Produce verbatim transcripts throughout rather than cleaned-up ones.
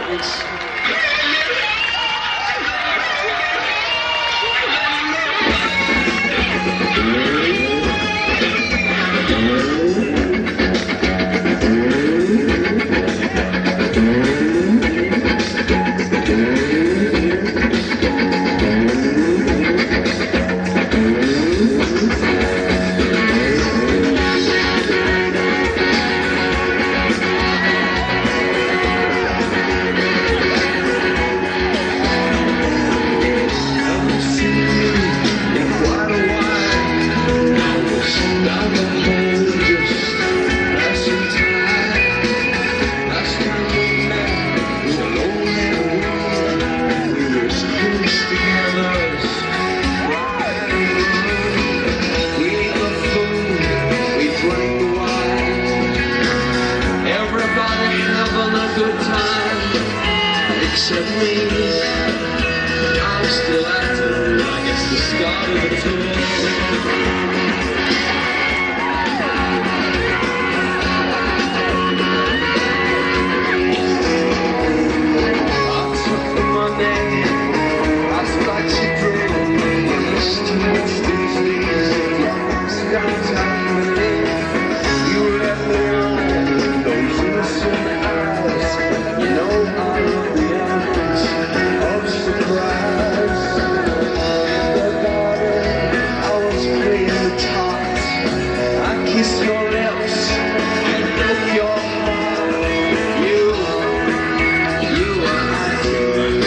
Except me, I'm still active. I guess the start of the tour. I took the money, I thought you drove. It's too much these days. It's got time to live. You let me on those innocent eyes. You know I love the of surprise. The garden, I was playing the tarts. I kissed your lips and broke your heart. You, you were acting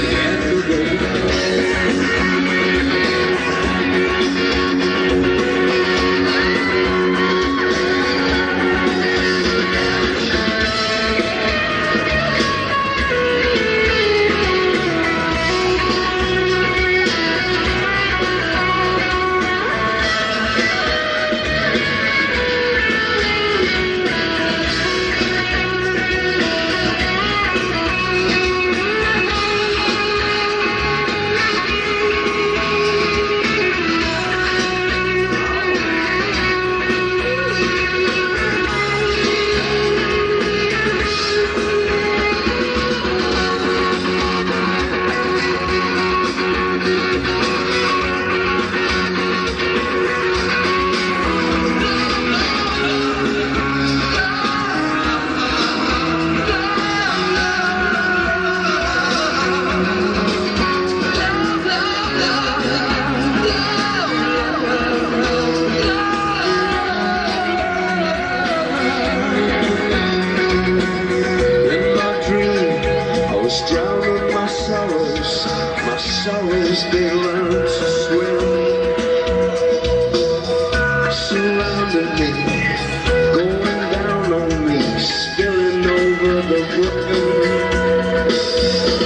drowning my sorrows, my sorrows, they learn to swim. Surrounding me, going down on me, spilling over the Brooklyn.